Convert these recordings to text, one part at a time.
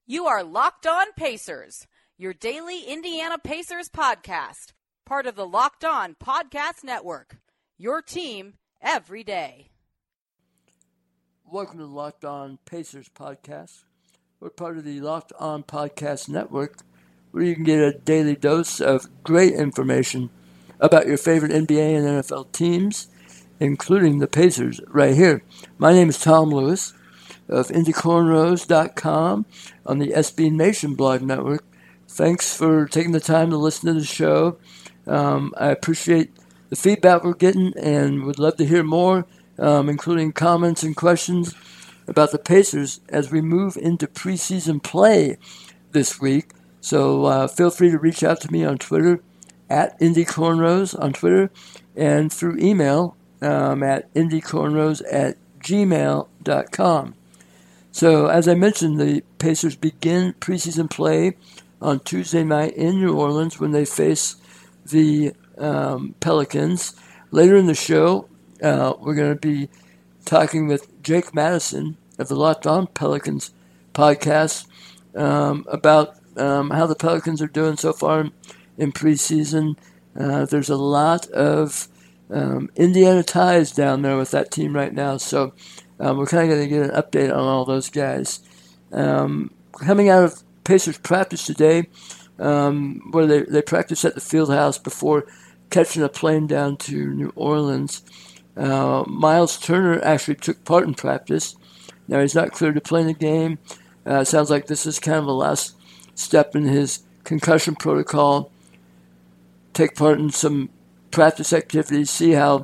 You are Locked On Pacers, your daily Indiana Pacers podcast, part of the Locked On Podcast Network, your team every day. Welcome to the Locked On Pacers podcast. We're part of the Locked On Podcast Network, where you can get a daily dose of great information about your favorite NBA and NFL teams, including the Pacers, right here. My name is Tom Lewis of IndyCornrows.com on the SB Nation blog network. Thanks for taking the time to listen to the show. I appreciate the feedback we're getting and would love to hear more, including comments and questions about the Pacers as we move into preseason play this week. So feel free to reach out to me on Twitter, at IndyCornrows on Twitter, and through email at IndyCornrows@gmail.com. So, as I mentioned, the Pacers begin preseason play on Tuesday night in New Orleans when they face the Pelicans. Later in the show, we're going to be talking with Jake Madison of the Locked On Pelicans podcast about how the Pelicans are doing so far in preseason. There's a lot of Indiana ties down there with that team right now, so we're kind of going to get an update on all those guys. Coming out of Pacers practice today, where they practiced at the field house before catching a plane down to New Orleans. Miles Turner actually took part in practice. Now he's not cleared to play in the game. Sounds like this is kind of the last step in his concussion protocol. Take part in some practice activities, see how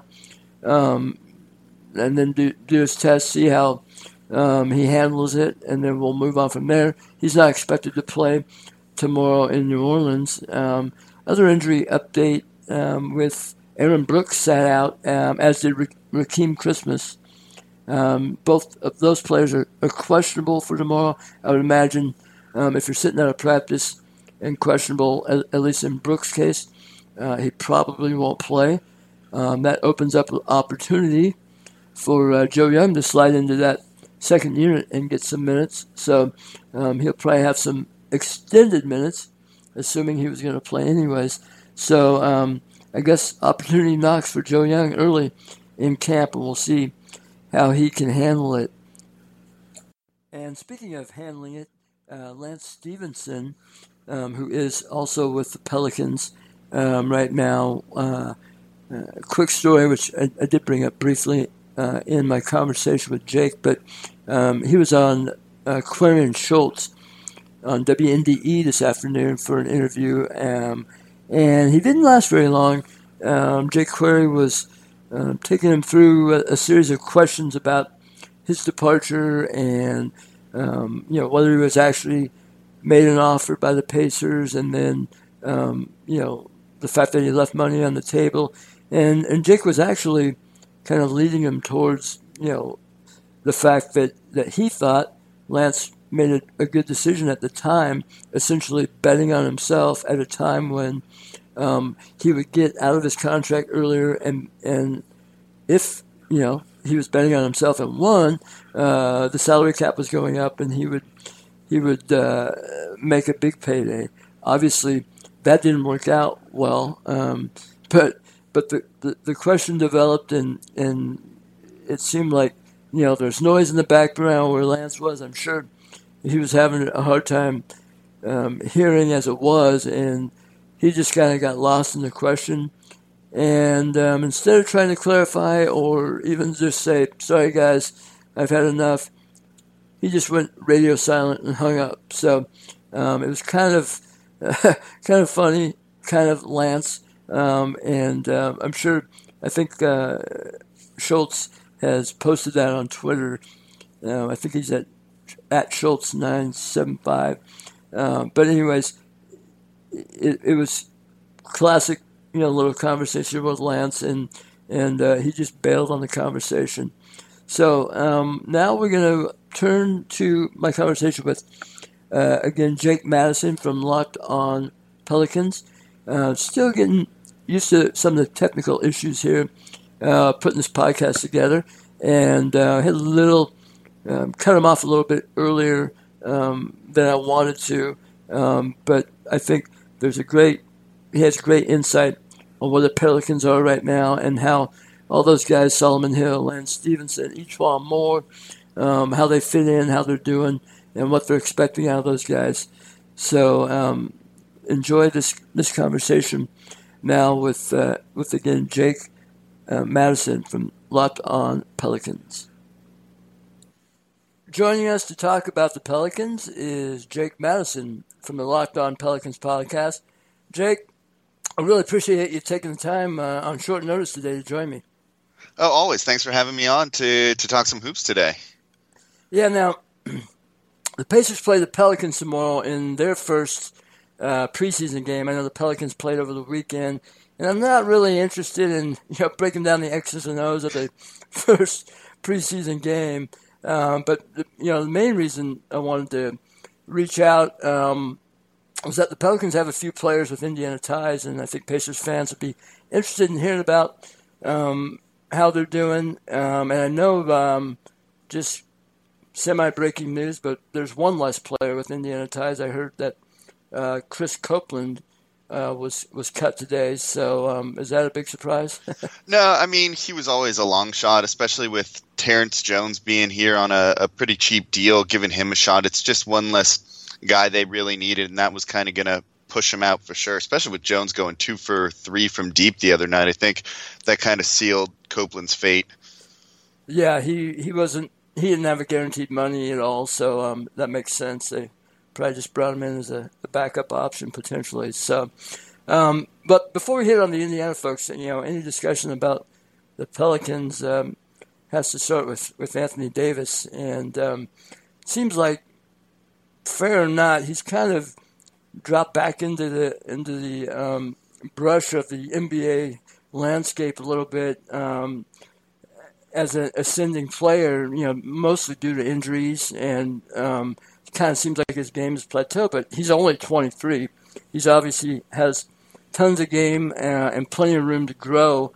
and then do his test, see how he handles it, and then we'll move on from there. He's not expected to play tomorrow in New Orleans. Other injury update with Aaron Brooks sat out, as did Rakeem Christmas. Both of those players are questionable for tomorrow. I would imagine if you're sitting out of practice and questionable, at least in Brooks' case, he probably won't play. That opens up an opportunity for Joe Young to slide into that second unit and get some minutes. So he'll probably have some extended minutes, assuming he was going to play anyways. So I guess opportunity knocks for Joe Young early in camp, and we'll see how he can handle it. And speaking of handling it, Lance Stevenson, who is also with the Pelicans right now, quick story, which I did bring up briefly in my conversation with Jake, but he was on Query and Schultz on WNDE this afternoon for an interview, and he didn't last very long. Jake Query was taking him through a series of questions about his departure and whether he was actually made an offer by the Pacers, and then the fact that he left money on the table, and Jake was actually kind of leading him towards the fact that he thought Lance made a good decision at the time, essentially betting on himself at a time when he would get out of his contract earlier, and if he was betting on himself and won, the salary cap was going up, and he would make a big payday. Obviously, that didn't work out well, but the question developed, and it seemed like there's noise in the background where Lance was. I'm sure he was having a hard time hearing as it was, and he just kind of got lost in the question. And instead of trying to clarify or even just say, "Sorry guys, I've had enough," he just went radio silent and hung up. So it was kind of funny, kind of Lance, and I'm sure. I think Schultz has posted that on Twitter. I think he's at Schultz975. But anyways, it was classic, little conversation with Lance, and he just bailed on the conversation. So now we're going to turn to my conversation with, again, Jake Madison from Locked On Pelicans. Still getting used to some of the technical issues here, putting this podcast together, and had a little, cut him off a little bit earlier than I wanted to. But I think he has great insight on where the Pelicans are right now and how all those guys, Solomon Hill, Lance Stevenson, E'Twaun Moore, how they fit in, how they're doing, and what they're expecting out of those guys. So enjoy this conversation now with again Jake Madison from Locked On Pelicans. Joining us to talk about the Pelicans is Jake Madison from the Locked On Pelicans podcast. Jake, I really appreciate you taking the time on short notice today to join me. Oh, always. Thanks for having me on to talk some hoops today. Yeah, now, the Pacers play the Pelicans tomorrow in their first preseason game. I know the Pelicans played over the weekend, and I'm not really interested in breaking down the X's and O's of the first preseason game. But the main reason I wanted to reach out was that the Pelicans have a few players with Indiana ties, and I think Pacers fans would be interested in hearing about how they're doing. And I know just semi-breaking news, but there's one less player with Indiana ties. I heard that Chris Copeland was cut today. So is that a big surprise? No, I mean, he was always a long shot, especially with Terrence Jones being here on a pretty cheap deal, giving him a shot. It's just one less guy they really needed, and that was kind of going to push him out for sure, especially with Jones going 2 for 3 from deep the other night. I think that kind of sealed Copeland's fate. Yeah, he didn't have a guaranteed money at all, so that makes sense. They probably just brought him in as a backup option potentially. So, but before we hit on the Indiana folks, any discussion about the Pelicans has to start with Anthony Davis, and it seems like, fair or not, he's kind of dropped back into the brush of the NBA landscape a little bit as an ascending player. Mostly due to injuries, and it kind of seems like his game is plateaued. But he's only 23. He's obviously has tons of game and plenty of room to grow.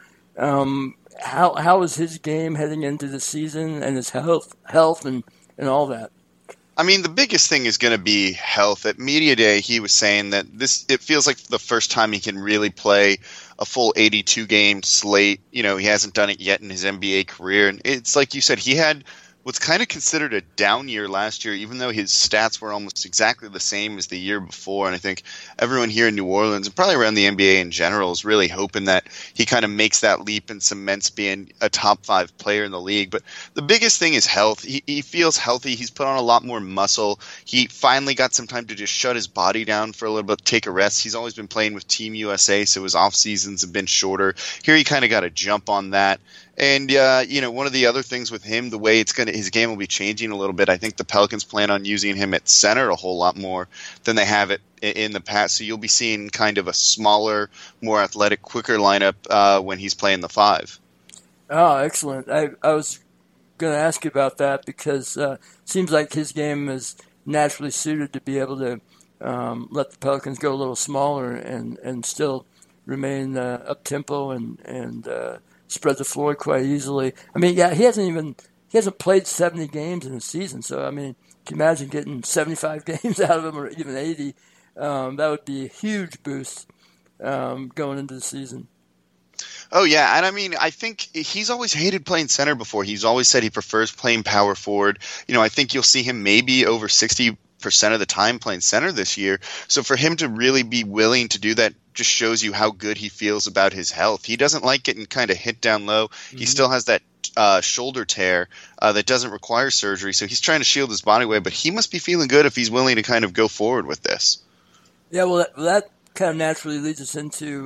How is his game heading into the season, and his health and all that? I mean, the biggest thing is going to be health. At Media Day, he was saying that it feels like the first time he can really play a full 82-game slate. He hasn't done it yet in his NBA career. And it's like you said, he had what's kind of considered a down year last year, even though his stats were almost exactly the same as the year before. And I think everyone here in New Orleans, and probably around the NBA in general, is really hoping that he kind of makes that leap and cements being a top 5 player in the league. But the biggest thing is health. He feels healthy. He's put on a lot more muscle. He finally got some time to just shut his body down for a little bit, take a rest. He's always been playing with Team USA, so his off seasons have been shorter. Here he kind of got a jump on that. And, one of the other things with him, the way his game will be changing a little bit, I think the Pelicans plan on using him at center a whole lot more than they have it in the past. So you'll be seeing kind of a smaller, more athletic, quicker lineup when he's playing the 5. Oh, excellent. I was going to ask you about that because it seems like his game is naturally suited to be able to let the Pelicans go a little smaller and still remain up-tempo and spread the floor quite easily. I mean, yeah, he hasn't played 70 games in a season, so I mean, can you imagine getting 75 games out of him, or even 80? That would be a huge boost going into the season. Oh, yeah, and I mean, I think he's always hated playing center before. He's always said he prefers playing power forward. I think you'll see him maybe over 60% of the time playing center this year. So for him to really be willing to do that just shows you how good he feels about his health. He doesn't like getting kind of hit down low. Mm-hmm. He still has that shoulder tear that doesn't require surgery, so he's trying to shield his body weight, but he must be feeling good if he's willing to kind of go forward with this. Yeah, well, that kind of naturally leads us into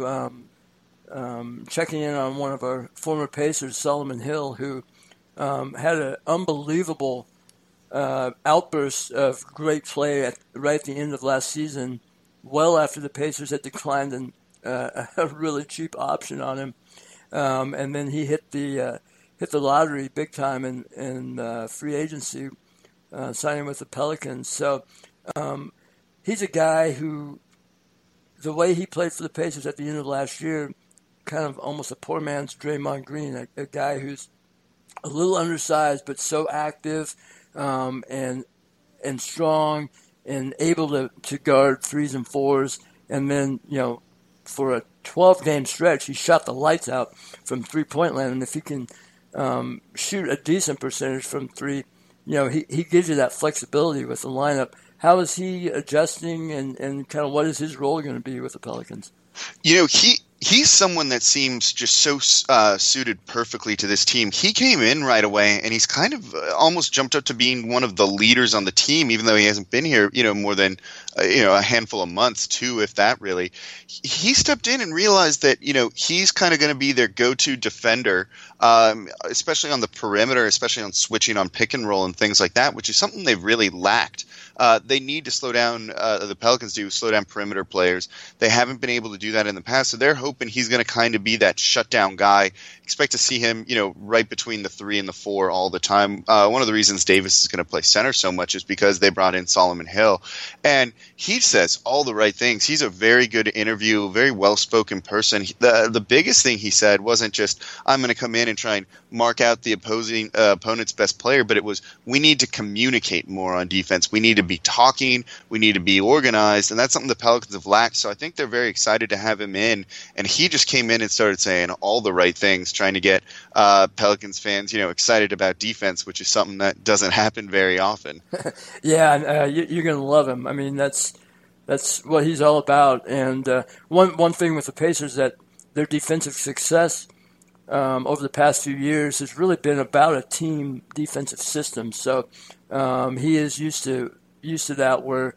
checking in on one of our former Pacers, Solomon Hill, who had an unbelievable outburst of great play right at the end of last season, well after the Pacers had declined a really cheap option on him, and then he hit the lottery big time in free agency, signing with the Pelicans. So he's a guy who, the way he played for the Pacers at the end of last year, kind of almost a poor man's Draymond Green, a guy who's a little undersized but so active and strong and able to guard threes and fours. And then, for a 12-game stretch, he shot the lights out from three-point land. And if he can shoot a decent percentage from three, he gives you that flexibility with the lineup. How is he adjusting, and kind of what is his role going to be with the Pelicans? He's someone that seems just so suited perfectly to this team. He came in right away, and he's kind of almost jumped up to being one of the leaders on the team, even though he hasn't been here, more than a handful of months, too, if that really. He stepped in and realized that he's kind of going to be their go-to defender, especially on the perimeter, especially on switching on pick and roll and things like that, which is something they've really lacked. They need to slow down. The Pelicans do slow down perimeter players. They haven't been able to do that in the past, so they're hoping he's going to kind of be that shutdown guy. Expect to see him, right between the 3 and the 4 all the time. One of the reasons Davis is going to play center so much is because they brought in Solomon Hill, and he says all the right things. He's a very good interview, very well-spoken person. The biggest thing he said wasn't just, I'm going to come in and try and mark out the opposing opponent's best player, but it was, we need to communicate more on defense. We need to be talking. We need to be organized, and that's something the Pelicans have lacked. So I think they're very excited to have him in, and he just came in and started saying all the right things, trying to get Pelicans fans, excited about defense, which is something that doesn't happen very often. Yeah, you're going to love him. I mean, that's what he's all about. And one thing with the Pacers, that their defensive success over the past few years has really been about a team defensive system. So he is used to that, where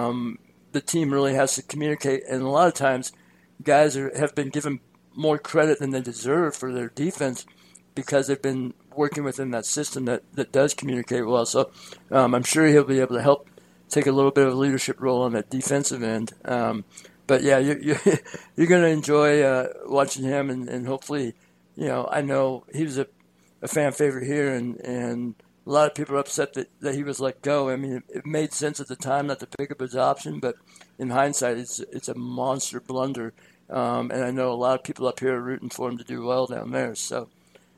the team really has to communicate, and a lot of times guys have been given more credit than they deserve for their defense because they've been working within that system that does communicate well. So I'm sure he'll be able to help take a little bit of a leadership role on that defensive end. But yeah, you're going to enjoy watching him, and hopefully, I know he was a fan favorite here, and a lot of people are upset that he was let go. I mean, it made sense at the time not to pick up his option, but in hindsight, it's a monster blunder. And I know a lot of people up here are rooting for him to do well down there. So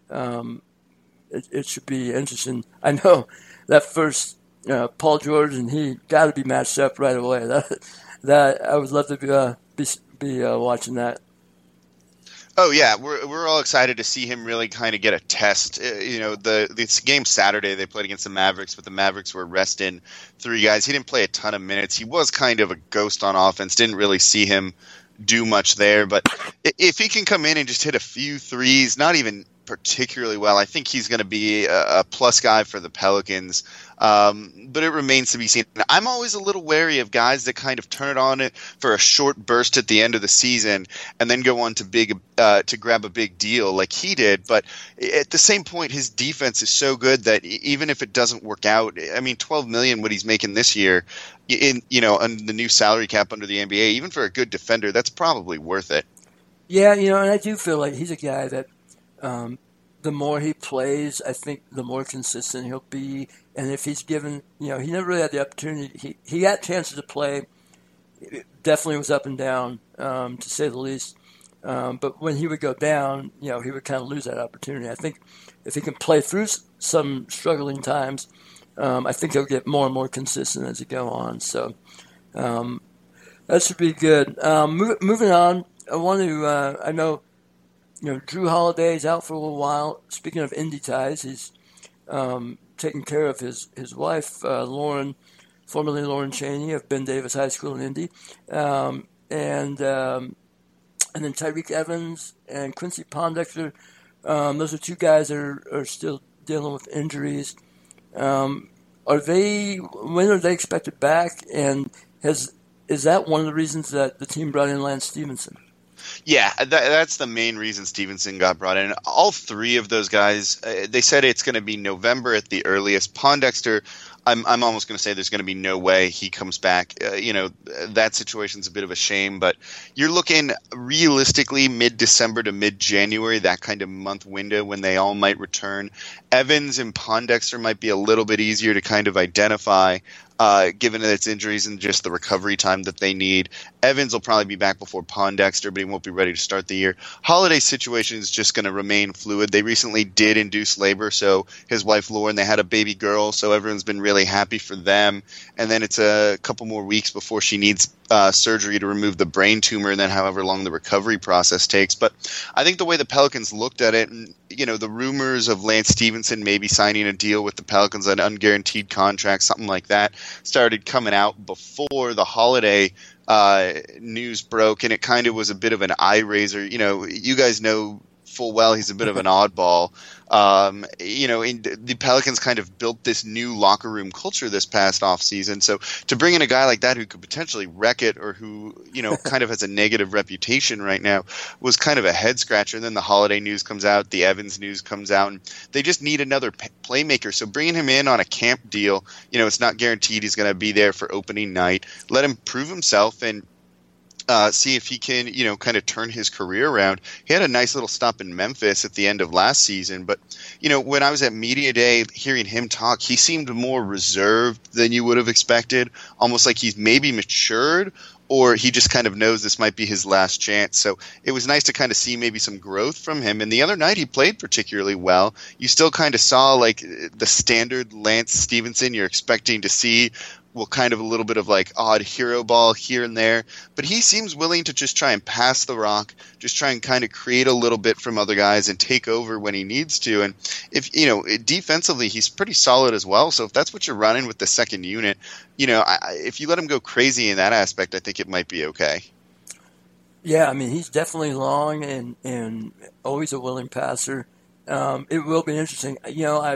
it should be interesting. I know that first Paul George and he got to be matched up right away. That I would love to be watching that. Oh yeah, we're all excited to see him really kind of get a test. This game Saturday they played against the Mavericks, but the Mavericks were resting 3 guys. He didn't play a ton of minutes. He was kind of a ghost on offense. Didn't really see him do much there, but if he can come in and just hit a few threes, not even particularly well, I think he's going to be a plus guy for the Pelicans. But it remains to be seen. I'm always a little wary of guys that kind of turn it on for a short burst at the end of the season and then go on to grab a big deal like he did. But at the same point, his defense is so good that even if it doesn't work out, I mean, $12 million, what he's making this year, on the new salary cap under the NBA, even for a good defender, that's probably worth it. Yeah, and I do feel like he's a guy that the more he plays, I think the more consistent he'll be. And if he's given, he never really had the opportunity. He got chances to play. It definitely was up and down, to say the least. But when he would go down, he would kind of lose that opportunity. I think if he can play through some struggling times, I think he'll get more and more consistent as he go on. So that should be good. Moving on, I want to. I know, Drew Holiday's out for a little while. Speaking of Indy ties, he's taking care of his wife, Lauren, formerly Lauren Cheney of Ben Davis High School in Indy, and then Tyreke Evans and Quincy Pondexter. Those are 2 guys that are still dealing with injuries. When are they expected back? And is that one of the reasons that the team brought in Lance Stevenson? Yeah, that's the main reason Stevenson got brought in. All 3 of those guys, they said it's going to be November at the earliest. Pondexter, I'm almost going to say there's going to be no way he comes back. That situation's a bit of a shame, but you're looking realistically mid-December to mid-January, that kind of month window when they all might return. Evans and Pondexter might be a little bit easier to kind of identify. given its injuries and just the recovery time that they need. Evans will probably be back before Pondexter, but he won't be ready to start the year. Holiday's situation is just going to remain fluid. They recently did induce labor, so his wife Lauren, they had a baby girl, so everyone's been really happy for them. And then it's a couple more weeks before she needs surgery to remove the brain tumor, and then however long the recovery process takes. But I think the way the Pelicans looked at it, and the rumors of Lance Stevenson maybe signing a deal with the Pelicans, an unguaranteed contract, something like that, started coming out before the Holiday news broke, and it kind of was a bit of an eye raiser. You guys know full well he's a bit of an oddball. And the Pelicans kind of built this new locker room culture this past offseason. So to bring in a guy like that who could potentially wreck it, or who, kind of has a negative reputation right now, was kind of a head scratcher. And then the Holiday news comes out, the Evans news comes out, and they just need another playmaker. So bringing him in on a camp deal, it's not guaranteed he's going to be there for opening night. Let him prove himself and see if he can, kind of turn his career around. He had a nice little stop in Memphis at the end of last season, but, when I was at Media Day hearing him talk, he seemed more reserved than you would have expected, almost like he's maybe matured, or he just kind of knows this might be his last chance. So it was nice to kind of see maybe some growth from him. And the other night he played particularly well. You still kind of saw like the standard Lance Stevenson you're expecting to see. Well, kind of a little bit of like odd hero ball here and there, but he seems willing to just try and pass the rock, just try and kind of create a little bit from other guys and take over when he needs to. And if, defensively, he's pretty solid as well. So if that's what you're running with the second unit, if you let him go crazy in that aspect, I think it might be okay. Yeah, I mean, he's definitely long and always a willing passer. It will be interesting. I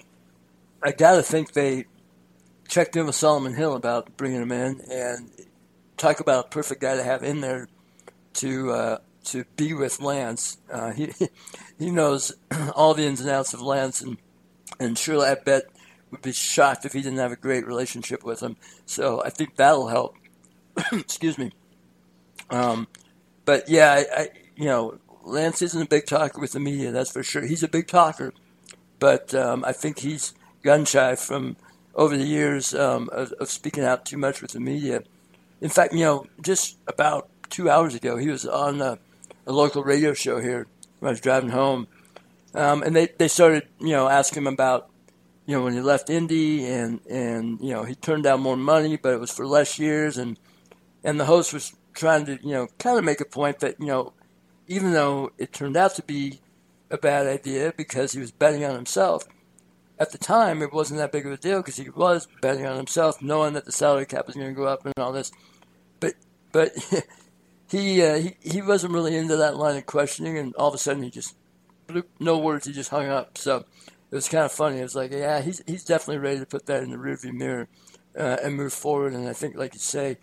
got to think they checked in with Solomon Hill about bringing him in, and talk about a perfect guy to have in there to be with Lance. He knows all the ins and outs of Lance, and surely I bet would be shocked if he didn't have a great relationship with him. So I think that'll help. Excuse me. But yeah, Lance isn't a big talker with the media, that's for sure. He's a big talker, but I think he's gun shy from over the years of speaking out too much with the media. In fact, just about 2 hours ago, he was on a local radio show here when I was driving home. And they started, asking him about, when he left Indy and he turned down more money, but it was for less years. And the host was trying to, kind of make a point that, even though it turned out to be a bad idea because he was betting on himself, at the time, it wasn't that big of a deal because he was betting on himself, knowing that the salary cap was going to go up and all this. But he wasn't really into that line of questioning, and all of a sudden he just no words. He just hung up. So it was kind of funny. It was like, yeah, he's definitely ready to put that in the rearview mirror and move forward. And I think, like you say,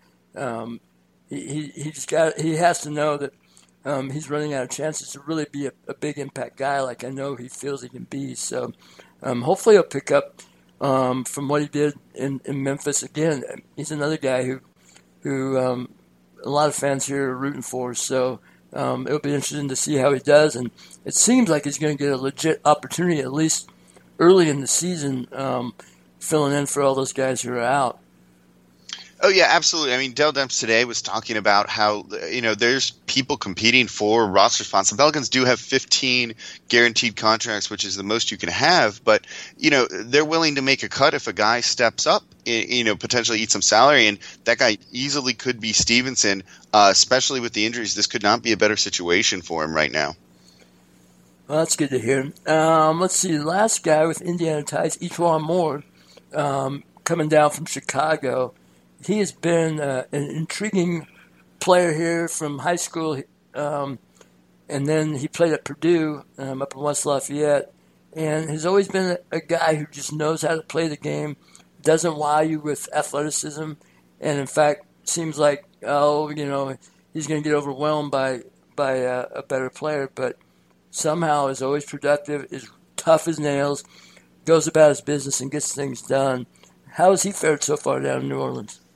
he has to know that he's running out of chances to really be a big impact guy, like I know he feels he can be. So. Hopefully he'll pick up from what he did in Memphis. Again, he's another guy who a lot of fans here are rooting for. So it'll be interesting to see how he does. And it seems like he's going to get a legit opportunity, at least early in the season, filling in for all those guys who are out. Oh, yeah, absolutely. I mean, Dell Demps today was talking about how, there's people competing for roster spots. The Pelicans do have 15 guaranteed contracts, which is the most you can have. But, they're willing to make a cut if a guy steps up, potentially eat some salary. And that guy easily could be Stevenson, especially with the injuries. This could not be a better situation for him right now. Well, that's good to hear. Let's see. The last guy with Indiana ties, E'Twaun Moore, coming down from Chicago. He has been an intriguing player here from high school, and then he played at Purdue up in West Lafayette, and has always been a guy who just knows how to play the game, doesn't wow you with athleticism, and in fact seems like, he's going to get overwhelmed by a better player, but somehow is always productive, is tough as nails, goes about his business and gets things done. How has he fared so far down in New Orleans?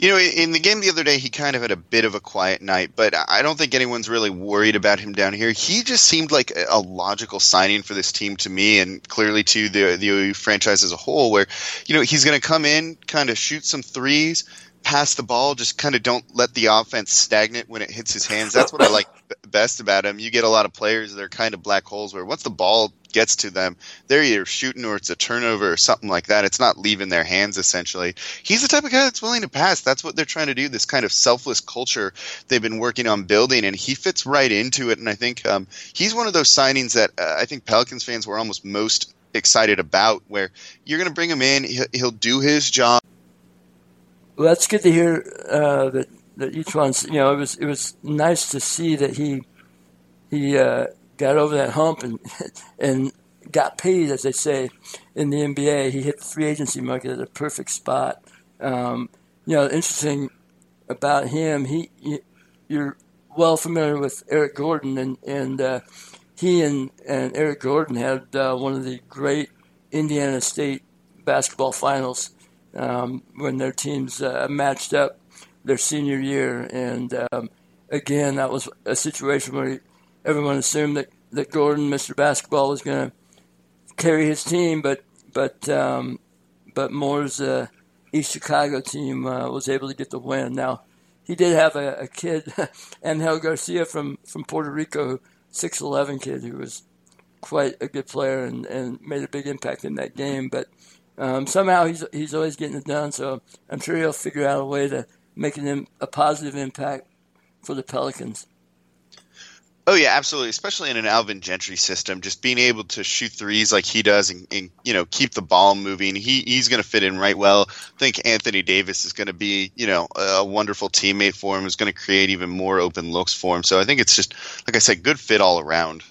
In the game the other day, he kind of had a bit of a quiet night, but I don't think anyone's really worried about him down here. He just seemed like a logical signing for this team to me, and clearly to the OU franchise as a whole, where, he's going to come in, kind of shoot some threes, pass the ball, just kind of don't let the offense stagnate when it hits his hands. That's what I like best about him. You get a lot of players that are kind of black holes where once the ball gets to them, they're either shooting or it's a turnover or something like that. It's not leaving their hands, essentially. He's the type of guy that's willing to pass. That's what they're trying to do, this kind of selfless culture they've been working on building, and he fits right into it. And I think he's one of those signings that I think Pelicans fans were almost most excited about, where you're going to bring him in, he'll do his job. Well, that's good to hear that each one's. It was nice to see that he got over that hump and got paid, as they say in the NBA. He hit the free agency market at a perfect spot. Interesting about him. You're well familiar with Eric Gordon, and he and Eric Gordon had one of the great Indiana State basketball finals. When their teams matched up their senior year. And again, that was a situation where everyone assumed that Gordon, Mr. Basketball, was going to carry his team, but Moore's East Chicago team was able to get the win. Now, he did have a kid, Angel Garcia from Puerto Rico, 6'11" kid who was quite a good player and made a big impact in that game, but somehow he's always getting it done, so I'm sure he'll figure out a way to make a positive impact for the Pelicans. Oh, yeah, absolutely, especially in an Alvin Gentry system, just being able to shoot threes like he does and keep the ball moving. He's going to fit in right well. I think Anthony Davis is going to be, a wonderful teammate for him, is going to create even more open looks for him. So I think it's just, like I said, good fit all around.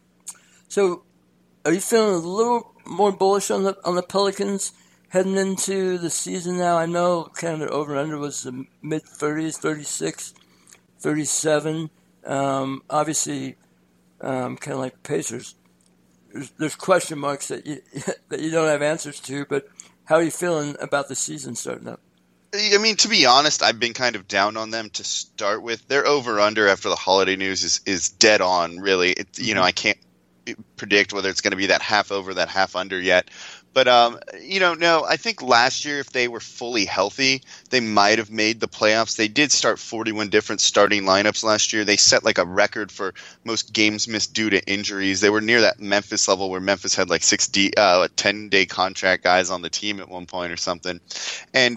So are you feeling a little more bullish on the Pelicans heading into the season now? I know kind of their over-under was the mid-30s, 36, 37. Obviously, kind of like Pacers, there's question marks that you don't have answers to, but how are you feeling about the season starting up? I mean, to be honest, I've been kind of down on them to start with. Their over-under after the holiday news is dead on, really. I can't predict whether it's going to be that half over, that half under yet. But, no, I think last year if they were fully healthy, they might have made the playoffs. They did start 41 different starting lineups last year. They set like a record for most games missed due to injuries. They were near that Memphis level where Memphis had like 10-day contract guys on the team at one point or something. And,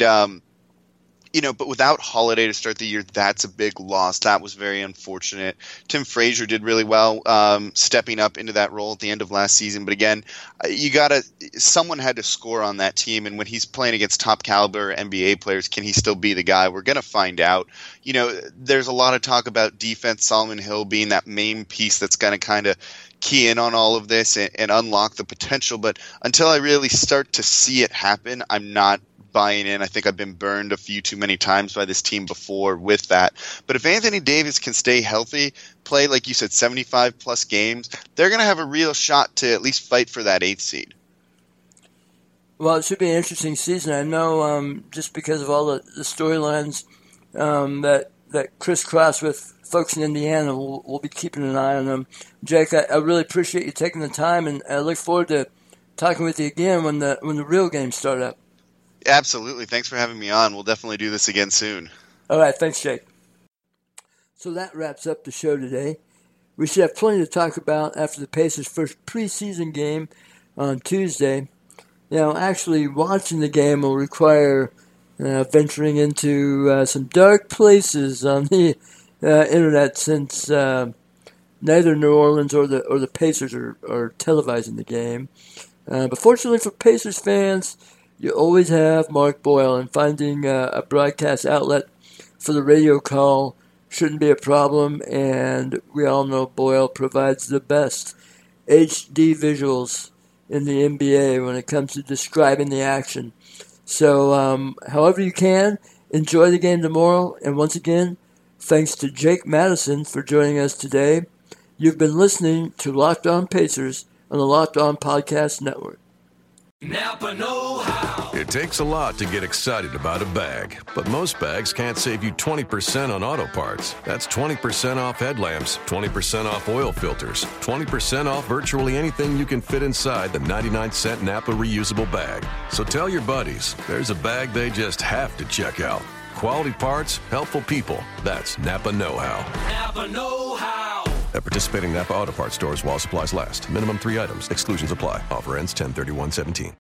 but without Holiday to start the year, that's a big loss. That was very unfortunate. Tim Frazier did really well, stepping up into that role at the end of last season. But again, someone had to score on that team. And when he's playing against top caliber NBA players, can he still be the guy? We're going to find out. There's a lot of talk about defense, Solomon Hill being that main piece that's going to kind of key in on all of this and unlock the potential. But until I really start to see it happen, I'm not buying in. I think I've been burned a few too many times by this team before with that. But if Anthony Davis can stay healthy, play, like you said, 75-plus games, they're going to have a real shot to at least fight for that 8th seed. Well, it should be an interesting season. I know just because of all the storylines that crisscross with folks in Indiana, we'll be keeping an eye on them. Jake, I really appreciate you taking the time, and I look forward to talking with you again when the real games start up. Absolutely. Thanks for having me on. We'll definitely do this again soon. All right. Thanks, Jake. So that wraps up the show today. We should have plenty to talk about after the Pacers' first preseason game on Tuesday. Actually watching the game will require venturing into some dark places on the internet, since neither New Orleans or the Pacers are televising the game. But fortunately for Pacers fans, you always have Mark Boyle, and finding a broadcast outlet for the radio call shouldn't be a problem, and we all know Boyle provides the best HD visuals in the NBA when it comes to describing the action. So however you can, enjoy the game tomorrow, and once again, thanks to Jake Madison for joining us today. You've been listening to Locked On Pacers on the Locked On Podcast Network. Napa know-how. It takes a lot to get excited about a bag, but most bags can't save you 20% on auto parts. That's 20% off headlamps, 20% off oil filters, 20% off virtually anything you can fit inside the 99-cent Napa reusable bag. So tell your buddies, there's a bag they just have to check out. Quality parts, helpful people. That's Napa know-how. Napa know-how. At participating Napa Auto Parts stores while supplies last. Minimum 3 items. Exclusions apply. Offer ends 10/31/17.